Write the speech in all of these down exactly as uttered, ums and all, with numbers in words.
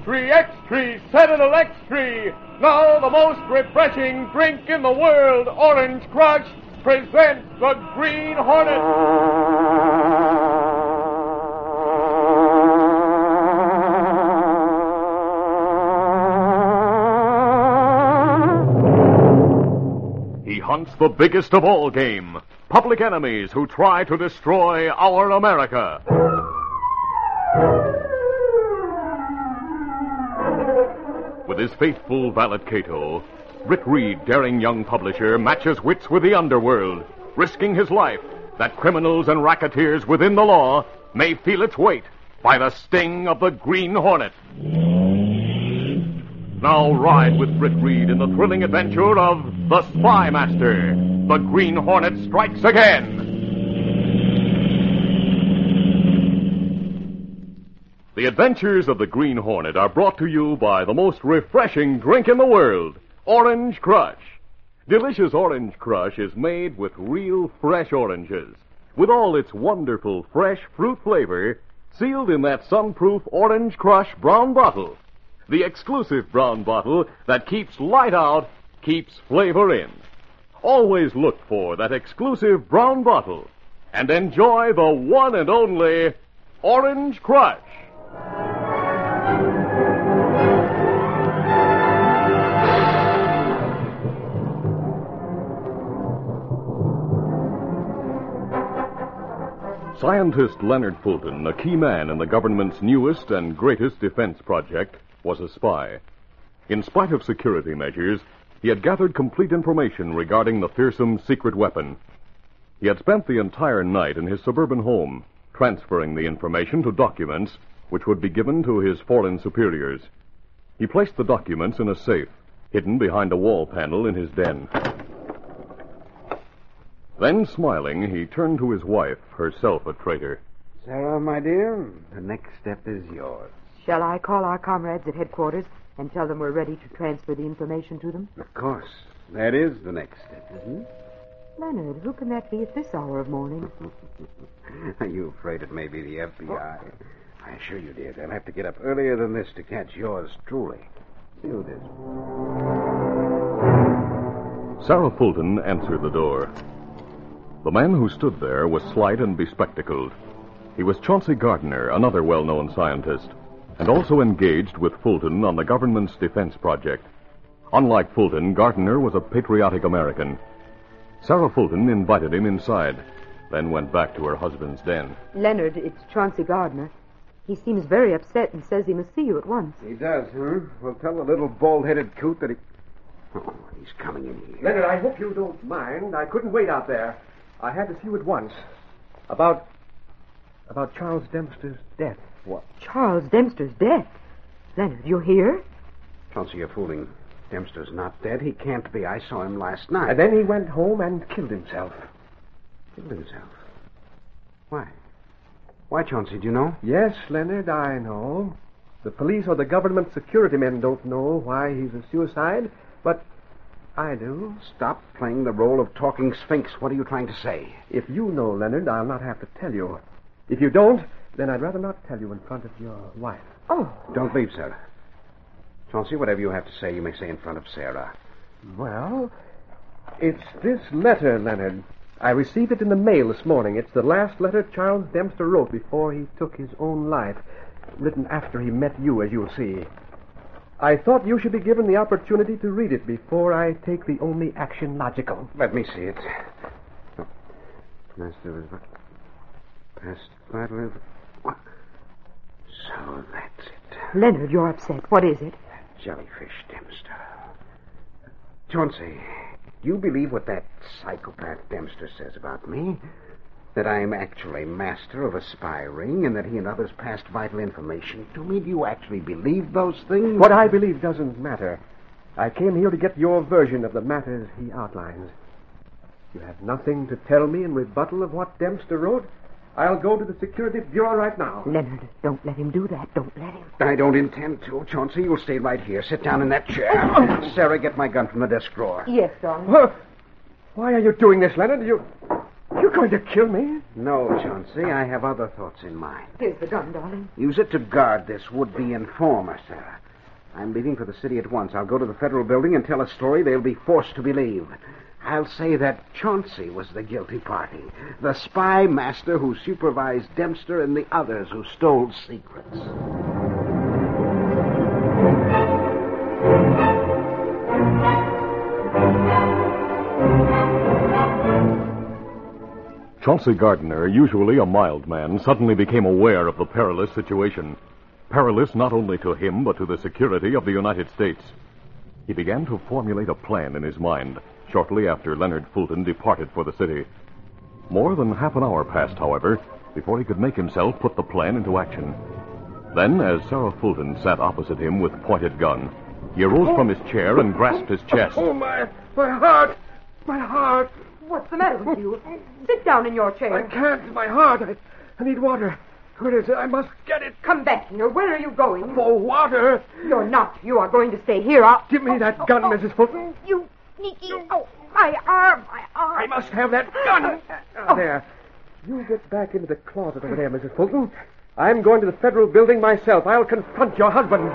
Extra, extra, Sentinel Extra. Now the most refreshing drink in the world, Orange Crush, presents the Green Hornet. He hunts the biggest of all game, public enemies who try to destroy our America. With his faithful valet Cato, Rick Reed, daring young publisher, matches wits with the underworld, risking his life that criminals and racketeers within the law may feel its weight by the sting of the Green Hornet. Now ride with Rick Reed in the thrilling adventure of The Spy Master. The Green Hornet strikes again. The adventures of the Green Hornet are brought to you by the most refreshing drink in the world, Orange Crush. Delicious Orange Crush is made with real fresh oranges, with all its wonderful fresh fruit flavor sealed in that sun-proof Orange Crush brown bottle. The exclusive brown bottle that keeps light out, keeps flavor in. Always look for that exclusive brown bottle and enjoy the one and only Orange Crush. Scientist Leonard Fulton, a key man in the government's newest and greatest defense project, was a spy. In spite of security measures, he had gathered complete information regarding the fearsome secret weapon. He had spent the entire night in his suburban home, transferring the information to documents which would be given to his foreign superiors. He placed the documents in a safe, hidden behind a wall panel in his den. Then, smiling, he turned to his wife, herself a traitor. Sarah, my dear, the next step is yours. Shall I call our comrades at headquarters and tell them we're ready to transfer the information to them? Of course. That is the next step, isn't it? Leonard, who can that be at this hour of morning? Are you afraid it may be the F B I? Oh. I assure you, dear, they'll have to get up earlier than this to catch yours truly. See who it is. Sarah Fulton answered the door. The man who stood there was slight and bespectacled. He was Chauncey Gardner, another well-known scientist, and also engaged with Fulton on the government's defense project. Unlike Fulton, Gardner was a patriotic American. Sarah Fulton invited him inside, then went back to her husband's den. Leonard, it's Chauncey Gardner. He seems very upset and says he must see you at once. He does, huh? Well, tell the little bald-headed coot that he... Oh, he's coming in here. Leonard, I hope you don't mind. I couldn't wait out there. I had to see you at once. About... about Charles Dempster's death. What? Charles Dempster's death? Leonard, you're here? Chauncey, you're fooling. Dempster's not dead. He can't be. I saw him last night. And then he went home and killed himself. Killed himself? Why? Why, Chauncey, do you know? Yes, Leonard, I know. The police or the government security men don't know why he's a suicide, but I do. Stop playing the role of talking sphinx. What are you trying to say? If you know, Leonard, I'll not have to tell you. If you don't, then I'd rather not tell you in front of your wife. Oh. Don't leave, sir. Chauncey, whatever you have to say, you may say in front of Sarah. Well, it's this letter, Leonard. I received it in the mail this morning. It's the last letter Charles Dempster wrote before he took his own life, written after he met you, as you'll see. I thought you should be given the opportunity to read it before I take the only action logical. Let me see it. Oh. Master was past vital. What? So that's it. Leonard, you're upset. What is it? Jellyfish Dempster. Chauncey, do you believe what that psychopath Dempster says about me? That I'm actually master of a spy ring and that he and others passed vital information to me? Do you actually believe those things? What I believe doesn't matter. I came here to get your version of the matters he outlines. You have nothing to tell me in rebuttal of what Dempster wrote? I'll go to the Security Bureau right now. Leonard, don't let him do that. Don't let him. I don't intend to. Chauncey, you'll stay right here. Sit down in that chair. Oh. Sarah, get my gun from the desk drawer. Yes, darling. Well, why are you doing this, Leonard? You... You're going to kill me? No, Chauncey, I have other thoughts in mind. Here's the gun, darling. Use it to guard this would-be informer, Sarah. I'm leaving for the city at once. I'll go to the Federal Building and tell a story they'll be forced to believe. I'll say that Chauncey was the guilty party, the spy master who supervised Dempster and the others who stole secrets. Chauncey Gardner, usually a mild man, suddenly became aware of the perilous situation. Perilous not only to him, but to the security of the United States. He began to formulate a plan in his mind shortly after Leonard Fulton departed for the city. More than half an hour passed, however, before he could make himself put the plan into action. Then, as Sarah Fulton sat opposite him with pointed gun, he arose from his chair and grasped his chest. Oh, my, my heart! My heart! What's the matter with you? Sit down in your chair. I can't. My heart. I, I need water. Where is it? I must get it. Come back here. Where are you going? For water. You're not. You are going to stay here. I'll... Give me that gun, Missus Fulton. You sneaky... Oh, my arm, my arm. I must have that gun. Oh. There. You get back into the closet over there, Missus Fulton. I'm going to the Federal Building myself. I'll confront your husband.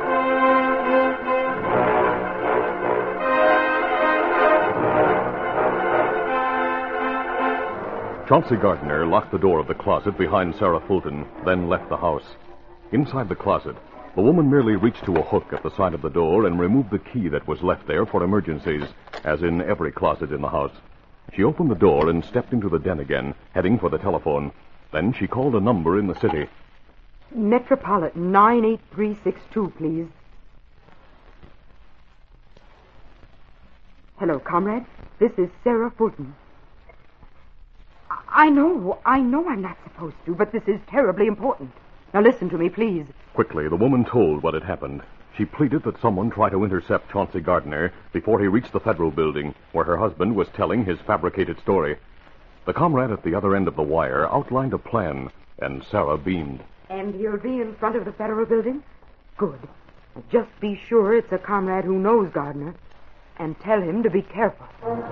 Chauncey Gardner locked the door of the closet behind Sarah Fulton, then left the house. Inside the closet, the woman merely reached to a hook at the side of the door and removed the key that was left there for emergencies, as in every closet in the house. She opened the door and stepped into the den again, heading for the telephone. Then she called a number in the city. Metropolitan nine eight three six two, please. Hello, comrade. This is Sarah Fulton. I know, I know I'm not supposed to, but this is terribly important. Now listen to me, please. Quickly, the woman told what had happened. She pleaded that someone try to intercept Chauncey Gardner before he reached the Federal Building, where her husband was telling his fabricated story. The comrade at the other end of the wire outlined a plan, and Sarah beamed. And he'll be in front of the Federal Building? Good. Just be sure it's a comrade who knows Gardner, and tell him to be careful.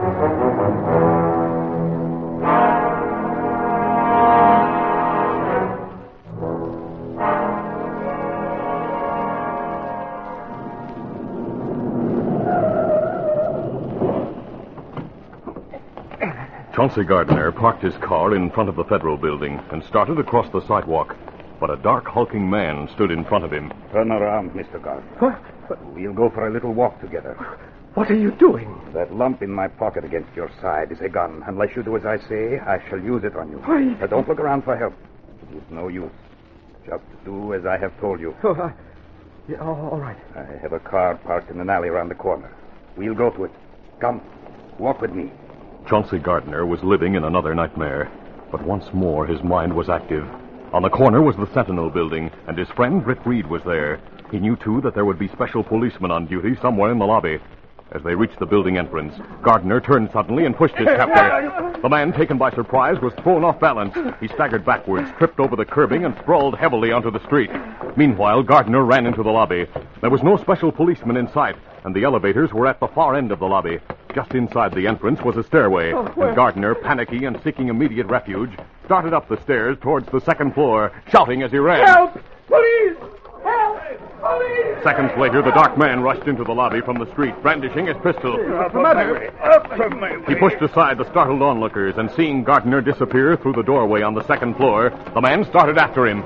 Chauncey Gardner parked his car in front of the Federal Building and started across the sidewalk. But a dark, hulking man stood in front of him. Turn around, Mister Gardner. What? What? We'll go for a little walk together. What are you doing? That lump in my pocket against your side is a gun. Unless you do as I say, I shall use it on you. Why? Now, don't look around for help. It is no use. Just do as I have told you. Oh, I... yeah, oh, all right. I have a car parked in an alley around the corner. We'll go to it. Come, walk with me. Chauncey Gardner was living in another nightmare, but once more his mind was active. On the corner was the Sentinel Building, and his friend Britt Reed was there. He knew, too, that there would be special policemen on duty somewhere in the lobby. As they reached the building entrance, Gardner turned suddenly and pushed his captor. The man, taken by surprise, was thrown off balance. He staggered backwards, tripped over the curbing, and sprawled heavily onto the street. Meanwhile, Gardner ran into the lobby. There was no special policeman in sight, and the elevators were at the far end of the lobby. Just inside the entrance was a stairway, and Gardner, panicky and seeking immediate refuge, started up the stairs towards the second floor, shouting as he ran. Help! Police! Help! Police! Seconds later, the dark man rushed into the lobby from the street, brandishing his pistol. What's the matter? Up from my way. He pushed aside the startled onlookers, and seeing Gardner disappear through the doorway on the second floor, the man started after him.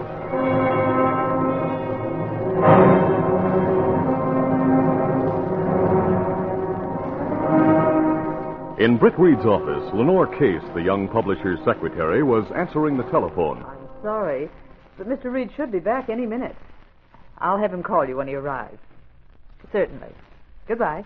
In Britt Reed's office, Lenore Case, the young publisher's secretary, was answering the telephone. I'm sorry, but Mister Reed should be back any minute. I'll have him call you when he arrives. Certainly. Goodbye.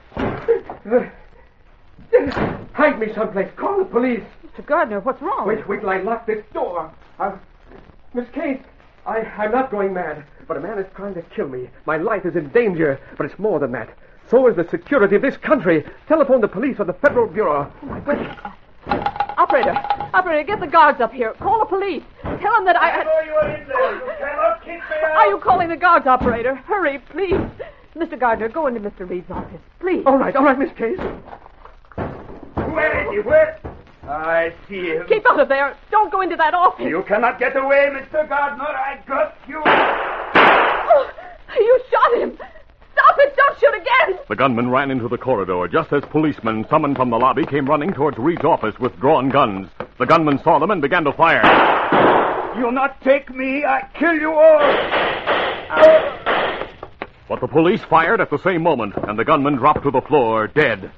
Hide me someplace. Call the police. Mister Gardner, what's wrong? Wait, wait till I lock this door. I'll... Miss Case, I, I'm not going mad, but a man is trying to kill me. My life is in danger, but it's more than that. So is the security of this country. Telephone the police or the Federal Bureau. Wait. Operator, operator, get the guards up here. Call the police. Tell them that I... I know you are in there. You cannot keep me out. Are you calling the guards, operator? Hurry, please. Mister Gardner, go into Mister Reed's office, please. All right, all right, Miss Case. Where is he? Where? I see him. Keep out of there. Don't go into that office. You cannot get away, Mister Gardner. I got you. Oh, you shot him. Stop it. Don't shoot again. The gunman ran into the corridor just as policemen summoned from the lobby came running towards Reed's office with drawn guns. The gunman saw them and began to fire. You'll not take me. I kill you all. But the police fired at the same moment, and the gunman dropped to the floor, dead.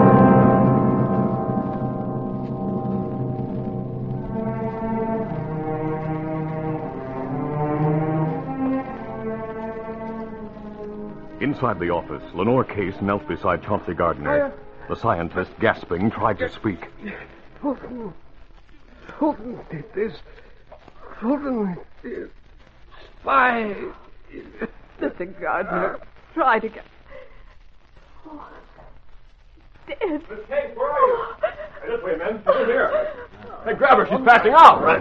Inside the office, Lenore Case knelt beside Chauncey Gardner. The scientist, gasping, tried to speak. Fulton. Fulton did this. Fulton is spy. Mister Gardner, try to get... Oh, dead. Miss Case, where are you? Hey, this way, men. Over here. Hey, grab her. She's passing out. Right.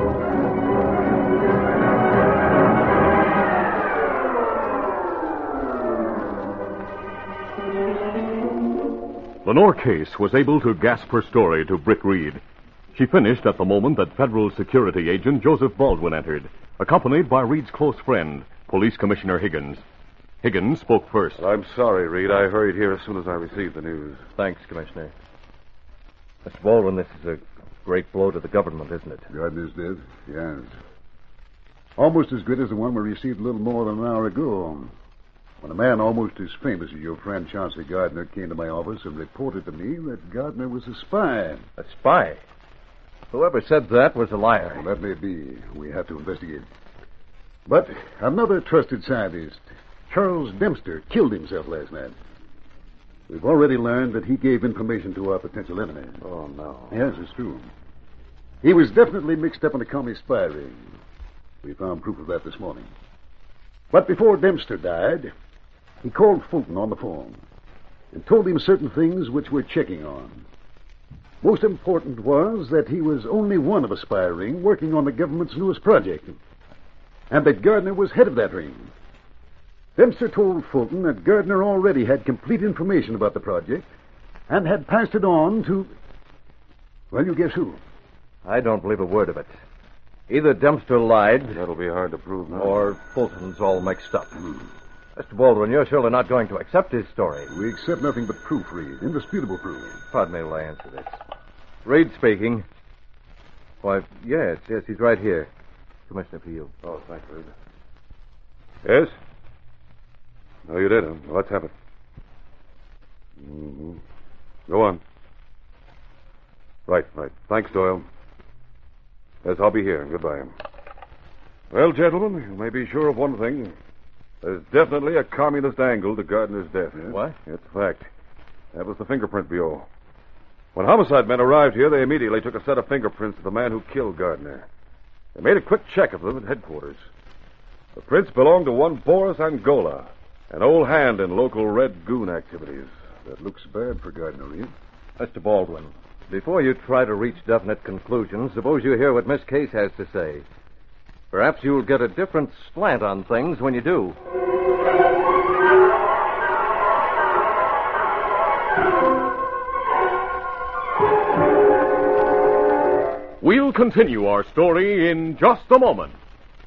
Lenore Case was able to gasp her story to Britt Reed. She finished at the moment that federal security agent Joseph Baldwin entered, accompanied by Reed's close friend, Police Commissioner Higgins. Higgins spoke first. Well, I'm sorry, Reed. I hurried here as soon as I received the news. Thanks, Commissioner. Mister Baldwin, this is a great blow to the government, isn't it? Gardner's dead? Yes. Almost as good as the one we received a little more than an hour ago. When a man almost as famous as your friend Chauncey Gardner came to my office and reported to me that Gardner was a spy. A spy? Whoever said that was a liar. Well, that may be. We have to investigate. But another trusted scientist, Charles Dempster, killed himself last night. We've already learned that he gave information to our potential enemy. Oh, no. Yes, it's true. He was definitely mixed up in the commie spy ring. We found proof of that this morning. But before Dempster died, he called Fulton on the phone and told him certain things which we're checking on. Most important was that he was only one of a spy ring working on the government's newest project, and that Gardner was head of that ring. Dempster told Fulton that Gardner already had complete information about the project and had passed it on to... Well, you guess who? I don't believe a word of it. Either Dempster lied... That'll be hard to prove now. ...or Fulton's all mixed up. Hmm. Mister Baldwin, you're surely not going to accept his story. We accept nothing but proof, Reed. Indisputable proof. Pardon me while I answer this. Reed speaking. Why, yes, yes, he's right here. Commissioner, for you. Oh, thanks, Reed. Yes? No, you did. Well, let's have it. Mm-hmm. Go on. Right, right. Thanks, Doyle. Yes, I'll be here. Goodbye. Well, gentlemen, you may be sure of one thing. There's definitely a communist angle to Gardner's death. Yes? What? It's a fact. That was the fingerprint bureau. When homicide men arrived here, they immediately took a set of fingerprints of the man who killed Gardner. They made a quick check of them at headquarters. The prints belonged to one Boris Angola, an old hand in local Red Goon activities. That looks bad for Gardner, Reed. Mister Baldwin, before you try to reach definite conclusions, suppose you hear what Miss Case has to say. Perhaps you'll get a different slant on things when you do. We'll continue our story in just a moment.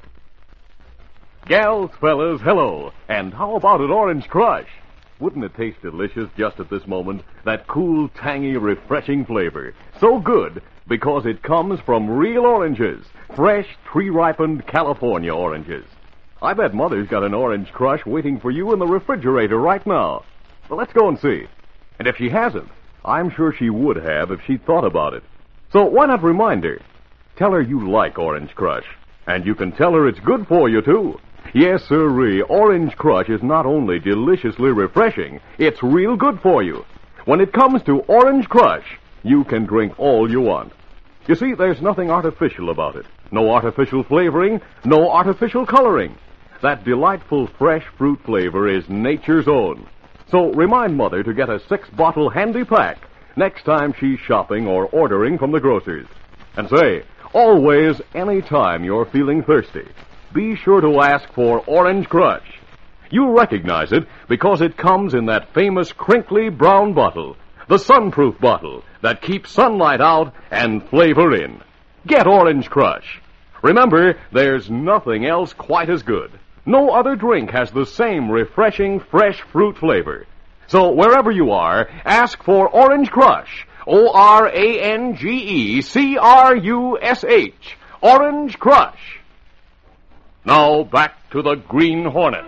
Gals, fellas, hello. And how about an orange crush? Wouldn't it taste delicious just at this moment? That cool, tangy, refreshing flavor. So good because it comes from real oranges. Fresh, tree-ripened California oranges. I bet Mother's got an orange crush waiting for you in the refrigerator right now. Well, let's go and see. And if she hasn't, I'm sure she would have if she'd thought about it. So why not remind her? Tell her you like Orange Crush. And you can tell her it's good for you, too. Yes, sirree, Orange Crush is not only deliciously refreshing, it's real good for you. When it comes to Orange Crush, you can drink all you want. You see, there's nothing artificial about it. No artificial flavoring, no artificial coloring. That delightful fresh fruit flavor is nature's own. So remind Mother to get a six-bottle handy pack next time she's shopping or ordering from the grocers. And say, always, any time you're feeling thirsty, be sure to ask for Orange Crush. You'll recognize it because it comes in that famous crinkly brown bottle, the sunproof bottle that keeps sunlight out and flavor in. Get Orange Crush. Remember, there's nothing else quite as good. No other drink has the same refreshing, fresh fruit flavor. So wherever you are, ask for Orange Crush. O R A N G E C R U S H. Orange Crush. Now back to the Green Hornet.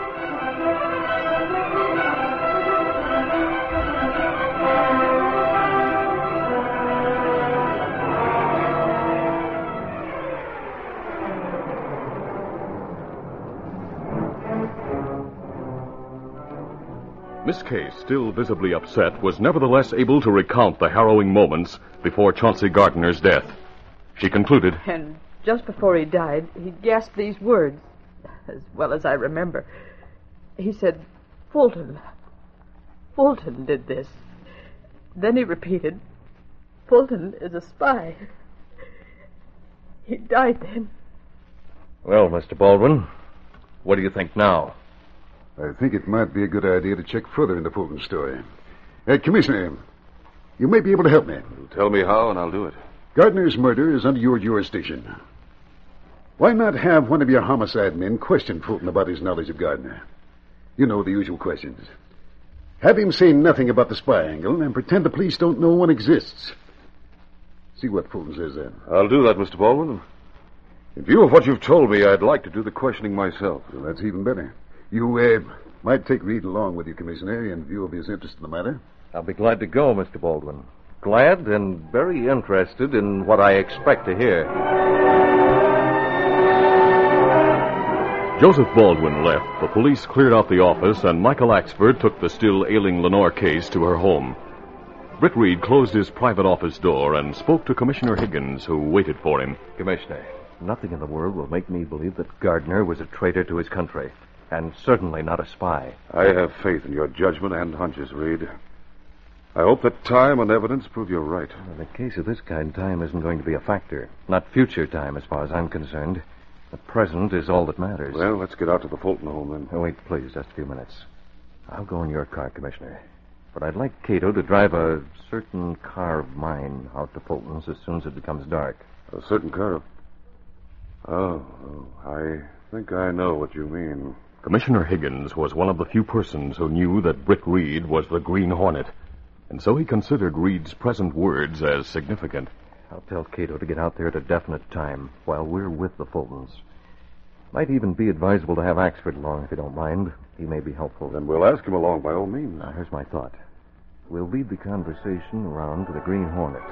Miss Case, still visibly upset, was nevertheless able to recount the harrowing moments before Chauncey Gardner's death. She concluded, And just before he died, he gasped these words, as well as I remember. He said, Fulton. Fulton did this. Then he repeated, Fulton is a spy. He died then. Well, Mister Baldwin, what do you think now? I think it might be a good idea to check further into Fulton's story. Uh, Commissioner, you may be able to help me. Tell me how, and I'll do it. Gardner's murder is under your jurisdiction. Why not have one of your homicide men question Fulton about his knowledge of Gardner? You know, the usual questions. Have him say nothing about the spy angle and pretend the police don't know one exists. See what Fulton says then. I'll do that, Mister Baldwin. In view of what you've told me, I'd like to do the questioning myself. Well, that's even better. You uh, might take Reed along with you, Commissioner, in view of his interest in the matter. I'll be glad to go, Mister Baldwin. Glad and very interested in what I expect to hear. Joseph Baldwin left. The police cleared out the office, and Michael Axford took the still ailing Lenore Case to her home. Britt Reed closed his private office door and spoke to Commissioner Higgins, who waited for him. Commissioner, nothing in the world will make me believe that Gardner was a traitor to his country. And certainly not a spy. I have faith in your judgment and hunches, Reed. I hope that time and evidence prove you're right. In a case of this kind, time isn't going to be a factor. Not future time, as far as I'm concerned. The present is all that matters. Well, let's get out to the Fulton home, then. Oh, wait, please, just a few minutes. I'll go in your car, Commissioner. But I'd like Cato to drive a certain car of mine out to Fulton's as soon as it becomes dark. A certain car of... Oh, oh, I think I know what you mean. Commissioner Higgins was one of the few persons who knew that Britt Reed was the Green Hornet, and so he considered Reed's present words as significant. I'll tell Cato to get out there at a definite time while we're with the Fultons. Might even be advisable to have Axford along, if you don't mind. He may be helpful. Then we'll ask him along by all means. Now, here's my thought. We'll lead the conversation around to the Green Hornet.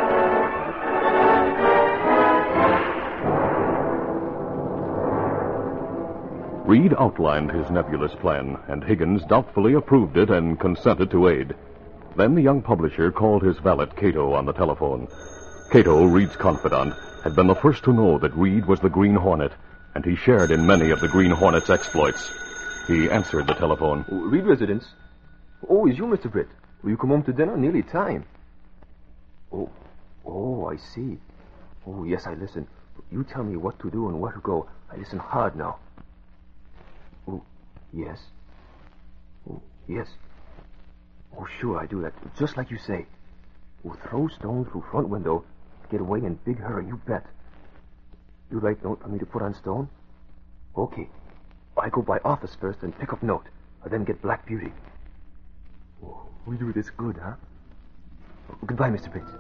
Reed outlined his nebulous plan, and Higgins doubtfully approved it and consented to aid. Then the young publisher called his valet, Cato, on the telephone. Cato, Reed's confidant, had been the first to know that Reed was the Green Hornet, and he shared in many of the Green Hornet's exploits. He answered the telephone. Oh, Reed residence? Oh, it's you, Mister Britt. Will you come home to dinner? Nearly time. Oh, oh, I see. Oh, yes, I listen. You tell me what to do and where to go. I listen hard now. Oh, yes. Oh, yes. Oh, sure, I do that. Just like you say. Oh, throw stone through front window. Get away in big hurry, you bet. You write note for me to put on stone? Okay. I go by office first and pick up note. I then get Black Beauty. Oh, we do this good, huh? Oh, goodbye, Mister Bates.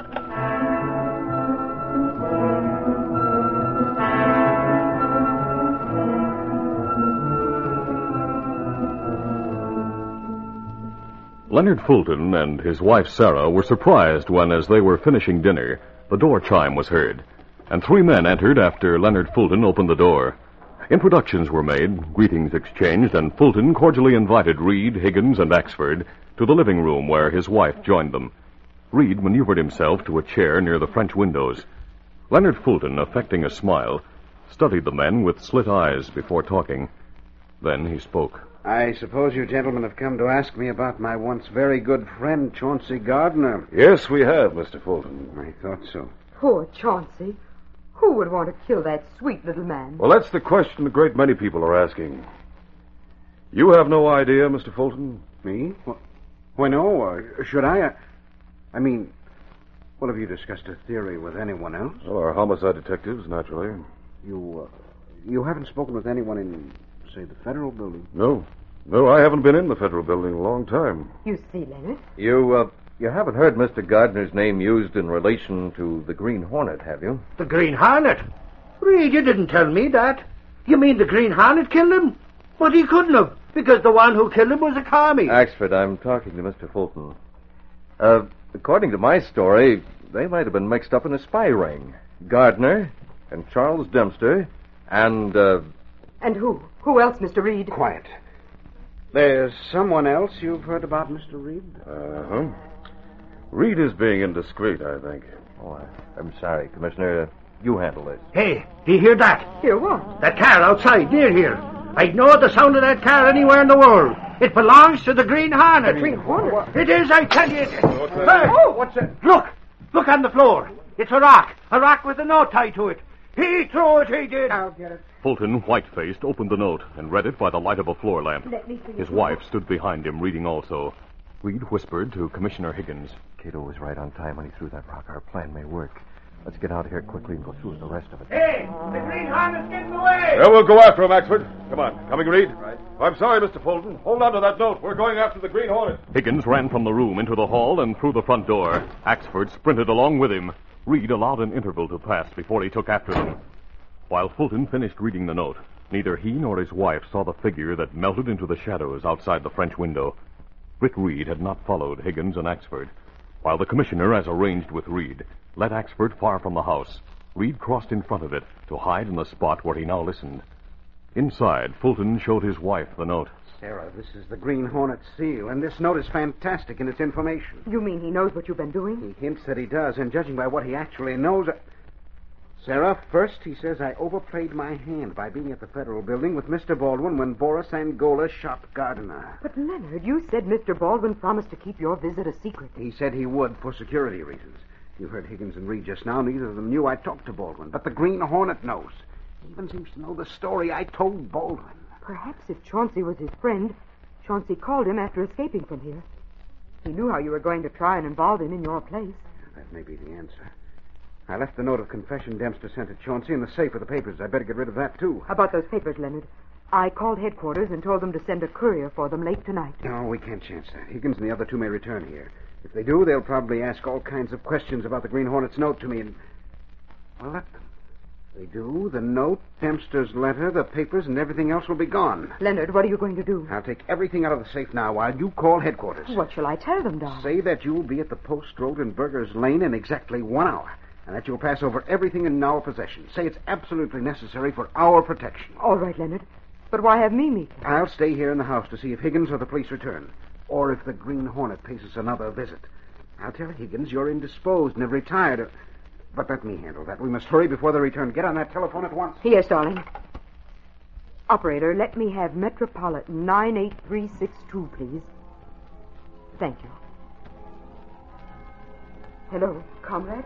Leonard Fulton and his wife Sarah were surprised when, as they were finishing dinner, the door chime was heard, and three men entered after Leonard Fulton opened the door. Introductions were made, greetings exchanged, and Fulton cordially invited Reed, Higgins, and Axford to the living room where his wife joined them. Reed maneuvered himself to a chair near the French windows. Leonard Fulton, affecting a smile, studied the men with slit eyes before talking. Then he spoke. I suppose you gentlemen have come to ask me about my once very good friend, Chauncey Gardner. Yes, we have, Mister Fulton. I thought so. Poor Chauncey. Who would want to kill that sweet little man? Well, that's the question a great many people are asking. You have no idea, Mister Fulton? Me? What? Well, no, uh, should I? Uh, I mean, well, have you discussed a theory with anyone else? Well, our homicide detectives, naturally. You, uh, you haven't spoken with anyone in, say, the Federal Building? No. No, I haven't been in the Federal Building in a long time. You see, Leonard? You, uh, you haven't heard Mister Gardner's name used in relation to the Green Hornet, have you? The Green Hornet? Reed, you didn't tell me that. You mean the Green Hornet killed him? But he couldn't have, because the one who killed him was a commie. Axford, I'm talking to Mister Fulton. Uh, according to my story, they might have been mixed up in a spy ring. Gardner and Charles Dempster and, uh... And who? Who else, Mister Reed? Quiet. There's someone else you've heard about, Mister Reed? Uh-huh. Reed is being indiscreet, I think. Oh, I, I'm sorry, Commissioner. Uh, you handle this. Hey, do you hear that? Hear what? That car outside, near here. I'd know the sound of that car anywhere in the world. It belongs to the Green Hornet. The Green Hornet? It is, I tell you. It... What's that? Hey, oh, what's that? Look. Look on the floor. It's a rock. A rock with a note tied to it. He threw it, he did. I'll get it. Fulton, white-faced, opened the note and read it by the light of a floor lamp. Let me see His it. wife stood behind him, reading also. Reed whispered to Commissioner Higgins. Cato was right on time when he threw that rock. Our plan may work. Let's get out of here quickly and go through with the rest of it. Hey, the Green Hornet's getting away. Yeah, we'll go after him, Axford. Come on. Coming, Reed? Right. I'm sorry, Mister Fulton. Hold on to that note. We're going after the Green Hornet. Higgins ran from the room into the hall and through the front door. Axford sprinted along with him. Reed allowed an interval to pass before he took after them. While Fulton finished reading the note, neither he nor his wife saw the figure that melted into the shadows outside the French window. Britt Reed had not followed Higgins and Axford. While the commissioner, as arranged with Reed, led Axford far from the house, Reed crossed in front of it to hide in the spot where he now listened. Inside, Fulton showed his wife the note. Sarah, this is the Green Hornet seal, and this note is fantastic in its information. You mean he knows what you've been doing? He hints that he does, and judging by what he actually knows... I... Sarah, first he says I overplayed my hand by being at the Federal Building with Mister Baldwin when Boris Angola shot Gardner. But, Leonard, you said Mister Baldwin promised to keep your visit a secret. He said he would for security reasons. You heard Higgins and Reed just now. Neither of them knew I talked to Baldwin, but the Green Hornet knows. He even seems to know the story I told Baldwin. Perhaps if Chauncey was his friend, Chauncey called him after escaping from here. He knew how you were going to try and involve him in your place. That may be the answer. I left the note of confession Dempster sent to Chauncey in the safe with the papers. I better get rid of that, too. How about those papers, Leonard? I called headquarters and told them to send a courier for them late tonight. No, we can't chance that. Higgins and the other two may return here. If they do, they'll probably ask all kinds of questions about the Green Hornet's note to me, and... well, let them. If they do, the note, Dempster's letter, the papers, and everything else will be gone. Leonard, what are you going to do? I'll take everything out of the safe now while you call headquarters. What shall I tell them, Don? Say that you'll be at the post road in Burger's Lane in exactly one hour, and that you'll pass over everything in our possession. Say it's absolutely necessary for our protection. All right, Leonard. But why have me meet them? I'll stay here in the house to see if Higgins or the police return, or if the Green Hornet pays us another visit. I'll tell Higgins you're indisposed and have retired. But let me handle that. We must hurry before they return. Get on that telephone at once. Yes, darling. Operator, let me have Metropolitan nine eight three six two, please. Thank you. Hello, comrade?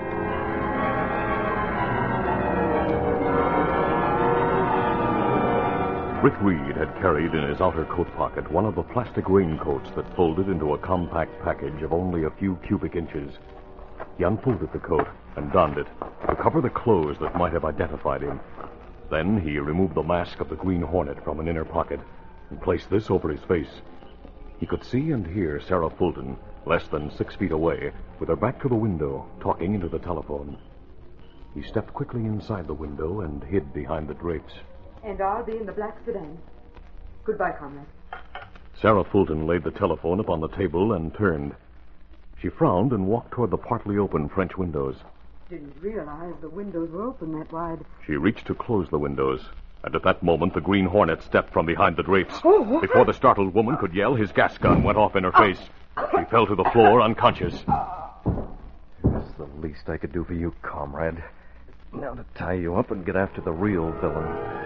Britt Reed had carried in his outer coat pocket one of the plastic raincoats that folded into a compact package of only a few cubic inches. He unfolded the coat and donned it to cover the clothes that might have identified him. Then he removed the mask of the Green Hornet from an inner pocket and placed this over his face. He could see and hear Sarah Fulton, less than six feet away, with her back to the window, talking into the telephone. He stepped quickly inside the window and hid behind the drapes. And I'll be in the black sedan. Goodbye, comrade. Sarah Fulton laid the telephone upon the table and turned. She frowned and walked toward the partly open French windows. Didn't realize the windows were open that wide. She reached to close the windows, and at that moment the Green Hornet stepped from behind the drapes. Oh. Before the startled woman could yell, his gas gun went off in her face. She fell to the floor unconscious. That's the least I could do for you, comrade. Now to tie you up and get after the real villain.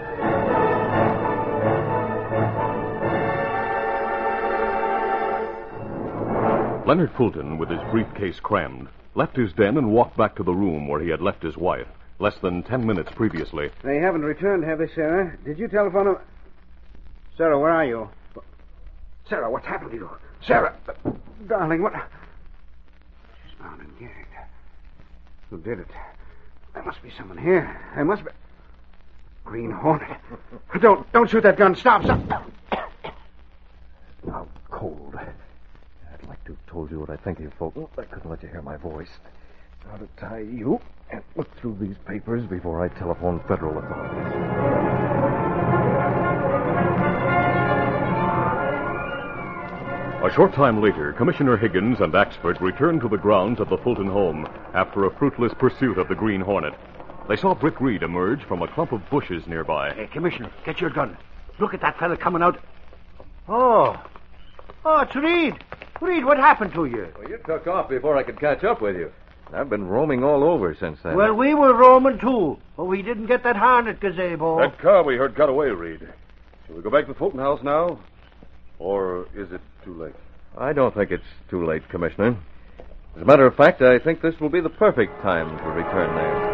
Leonard Fulton, with his briefcase crammed, left his den and walked back to the room where he had left his wife, less than ten minutes previously. They haven't returned, have they, Sarah? Did you telephone them? Sarah, where are you? Sarah, what's happened to you? Sarah, darling, what? She's bound and gagged. Who did it? There must be someone here. There must be. Green Hornet. Don't, don't shoot that gun. Stop, stop. Now, cold. I'd like to have told you what I think of you, Fulton. I couldn't let you hear my voice. Now to tie you and look through these papers before I telephone federal authorities. A short time later, Commissioner Higgins and Axford returned to the grounds of the Fulton home after a fruitless pursuit of the Green Hornet. They saw Brick Reed emerge from a clump of bushes nearby. Hey, Commissioner, get your gun. Look at that fella coming out. Oh. Oh, it's Reed. Reed, what happened to you? Well, you took off before I could catch up with you. I've been roaming all over since then. Well, we were roaming, too. But we didn't get that Hornet gazebo. That car we heard got away, Reed. Shall we go back to the Fulton house now? Or is it too late? I don't think it's too late, Commissioner. As a matter of fact, I think this will be the perfect time to return there.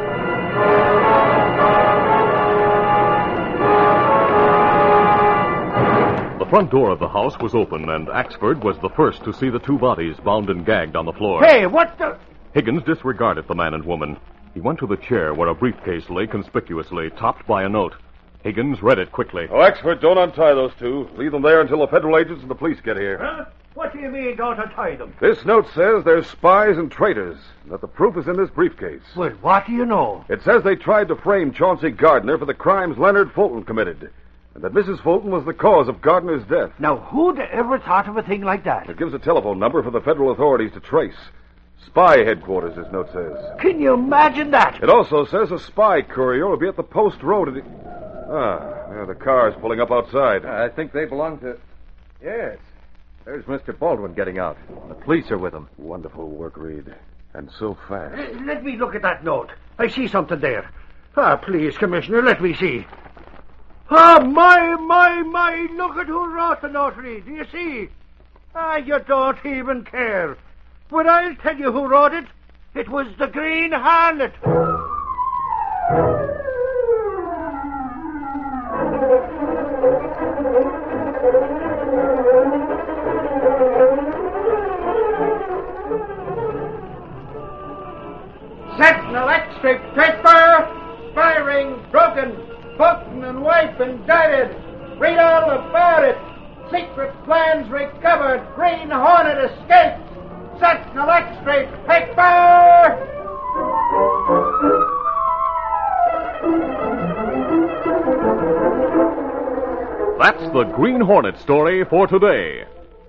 The front door of the house was open, and Axford was the first to see the two bodies bound and gagged on the floor. Hey, what the... Higgins disregarded the man and woman. He went to the chair where a briefcase lay conspicuously, topped by a note. Higgins read it quickly. Oh, Axford, don't untie those two. Leave them there until the federal agents and the police get here. Huh? What do you mean, don't untie them? This note says they're spies and traitors, and that the proof is in this briefcase. Well, what do you know? It says they tried to frame Chauncey Gardner for the crimes Leonard Fulton committed, and that Missus Fulton was the cause of Gardner's death. Now, who'd ever thought of a thing like that? It gives a telephone number for the federal authorities to trace. Spy headquarters, this note says. Can you imagine that? It also says a spy courier will be at the post road. At the... Ah, there the car's pulling up outside. I think they belong to... Yes. There's Mister Baldwin getting out. The police are with him. Wonderful work, Reed. And so fast. Uh, let me look at that note. I see something there. Ah, please, Commissioner, let me see. Ah, my, my, my, look at who wrote the note, Reed. Do you see? Ah, you don't even care. But I'll tell you who wrote it. It was the Green Hornet. Sentinel extract paper. Firing broken. Fulton and wife indicted. Read all about it. Secret plans recovered. Green Hornet escaped. Sentinel extract paper. That's the Green Hornet story for today.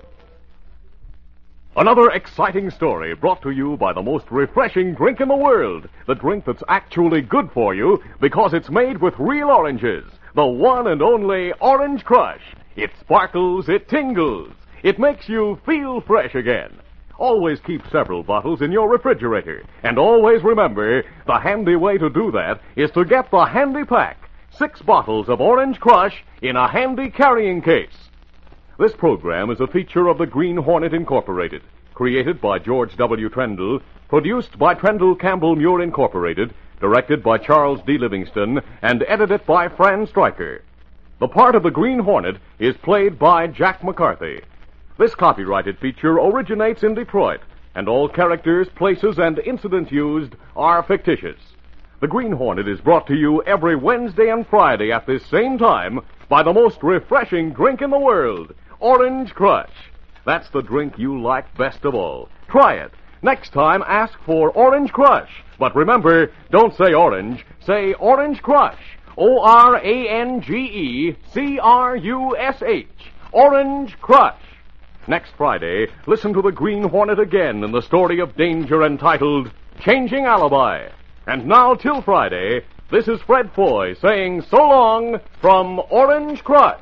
Another exciting story brought to you by the most refreshing drink in the world. The drink that's actually good for you because it's made with real oranges. The one and only Orange Crush. It sparkles, it tingles. It makes you feel fresh again. Always keep several bottles in your refrigerator. And always remember, the handy way to do that is to get the handy pack. Six bottles of Orange Crush in a handy carrying case. This program is a feature of the Green Hornet Incorporated, created by George W. Trendle, produced by Trendle Campbell Muir Incorporated, directed by Charles D. Livingston, and edited by Fran Stryker. The part of the Green Hornet is played by Jack McCarthy. This copyrighted feature originates in Detroit, and all characters, places, and incidents used are fictitious. The Green Hornet is brought to you every Wednesday and Friday at this same time by the most refreshing drink in the world, Orange Crush. That's the drink you like best of all. Try it. Next time, ask for Orange Crush. But remember, don't say orange, say Orange Crush. O R A N G E C R U S H. Orange Crush. Next Friday, listen to the Green Hornet again in the story of danger entitled Changing Alibi. And now, till Friday, this is Fred Foy saying so long from Orange Crush.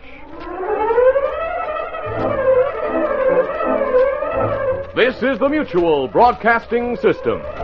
This is the Mutual Broadcasting System.